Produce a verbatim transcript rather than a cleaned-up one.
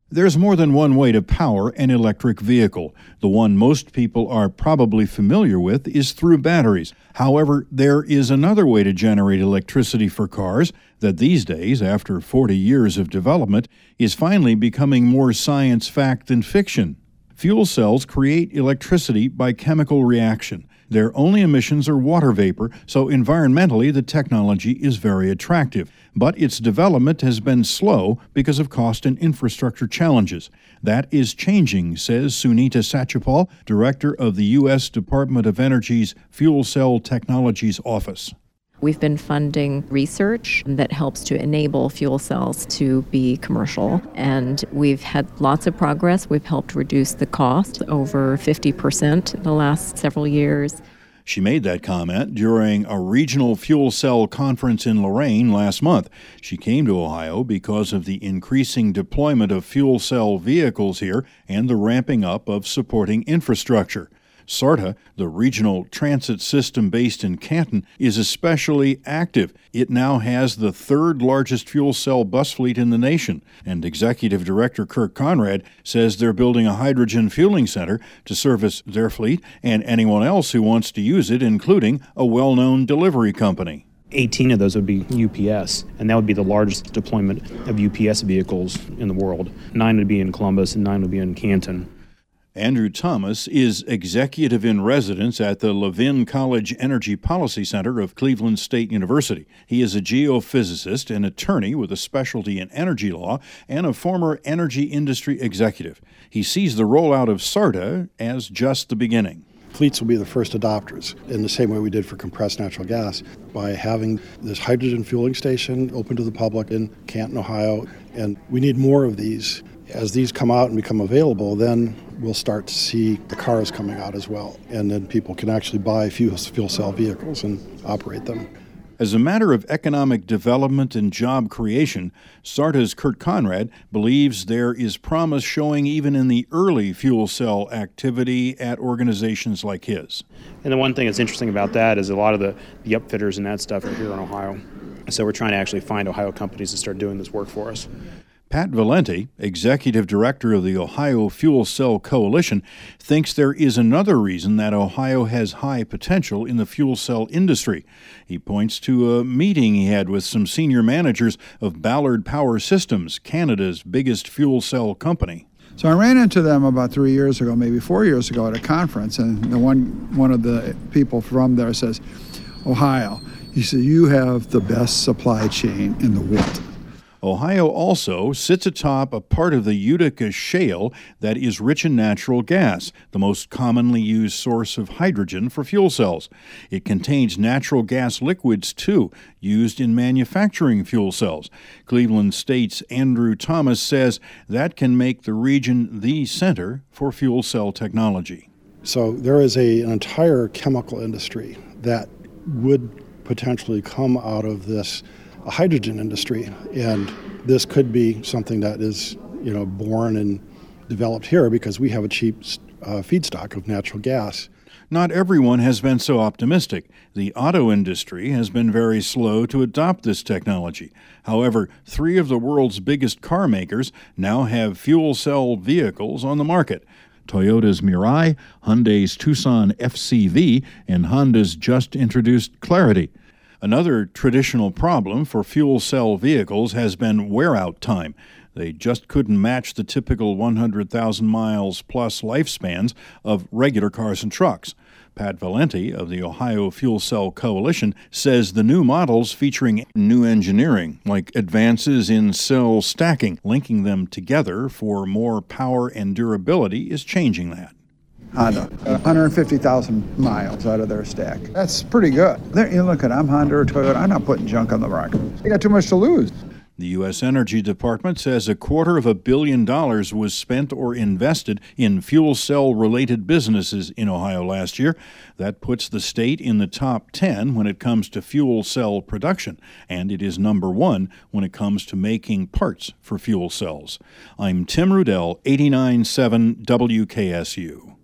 There's more than one way to power an electric vehicle. The one most people are probably familiar with is through batteries. However, there is another way to generate electricity for cars that these days, after forty years of development, is finally becoming more science fact than fiction. Fuel cells create electricity by chemical reaction. Their only emissions are water vapor, so environmentally the technology is very attractive. But its development has been slow because of cost and infrastructure challenges. That is changing, says Sunita Satchupal, director of the U S Department of Energy's Fuel Cell Technologies Office. We've been funding research that helps to enable fuel cells to be commercial, and we've had lots of progress. We've helped reduce the cost over fifty percent in the last several years. She made that comment during a regional fuel cell conference in Lorain last month. She came to Ohio because of the increasing deployment of fuel cell vehicles here and the ramping up of supporting infrastructure. SARTA, the regional transit system based in Canton, is especially active. It now has the third largest fuel cell bus fleet in the nation, and Executive Director Kirk Conrad says they're building a hydrogen fueling center to service their fleet and anyone else who wants to use it, including a well-known delivery company. eighteen of those would be U P S, and that would be the largest deployment of U P S vehicles in the world. Nine would be in Columbus and nine would be in Canton. Andrew Thomas is executive in residence at the Levin College Energy Policy Center of Cleveland State University. He is a geophysicist, an attorney with a specialty in energy law, and a former energy industry executive. He sees the rollout of SARTA as just the beginning. Fleets will be the first adopters in the same way we did for compressed natural gas by having this hydrogen fueling station open to the public in Canton, Ohio. And we need more of these. As these come out and become available, then we'll start to see the cars coming out as well. And then people can actually buy fuel, fuel cell vehicles and operate them. As a matter of economic development and job creation, SARTA's Kurt Conrad believes there is promise showing even in the early fuel cell activity at organizations like his. And the one thing that's interesting about that is a lot of the, the upfitters and that stuff are here in Ohio. So we're trying to actually find Ohio companies to start doing this work for us. Pat Valenti, executive director of the Ohio Fuel Cell Coalition, thinks there is another reason that Ohio has high potential in the fuel cell industry. He points to a meeting he had with some senior managers of Ballard Power Systems, Canada's biggest fuel cell company. So I ran into them about three years ago, maybe four years ago at a conference, and the one, one of the people from there says, Ohio, he said, you have the best supply chain in the world. Ohio also sits atop a part of the Utica Shale that is rich in natural gas, the most commonly used source of hydrogen for fuel cells. It contains natural gas liquids, too, used in manufacturing fuel cells. Cleveland State's Andrew Thomas says that can make the region the center for fuel cell technology. So there is a, an entire chemical industry that would potentially come out of this a hydrogen industry, and this could be something that is, you know, born and developed here because we have a cheap uh, feedstock of natural gas. Not everyone has been so optimistic. The auto industry has been very slow to adopt this technology. However, three of the world's biggest car makers now have fuel cell vehicles on the market. Toyota's Mirai, Hyundai's Tucson F C V, and Honda's just introduced Clarity. Another traditional problem for fuel cell vehicles has been wear-out time. They just couldn't match the typical one hundred thousand miles plus lifespans of regular cars and trucks. Pat Valenti of the Ohio Fuel Cell Coalition says the new models featuring new engineering, like advances in cell stacking, linking them together for more power and durability, is changing that. Honda, one hundred fifty thousand miles out of their stack. That's pretty good. There, you look at, I'm Honda or Toyota, I'm not putting junk on the market. They got too much to lose. The U S Energy Department says a quarter of a billion dollars was spent or invested in fuel cell-related businesses in Ohio last year. That puts the state in the top ten when it comes to fuel cell production, and it is number one when it comes to making parts for fuel cells. I'm Tim Rudell, eighty-nine point seven W K S U.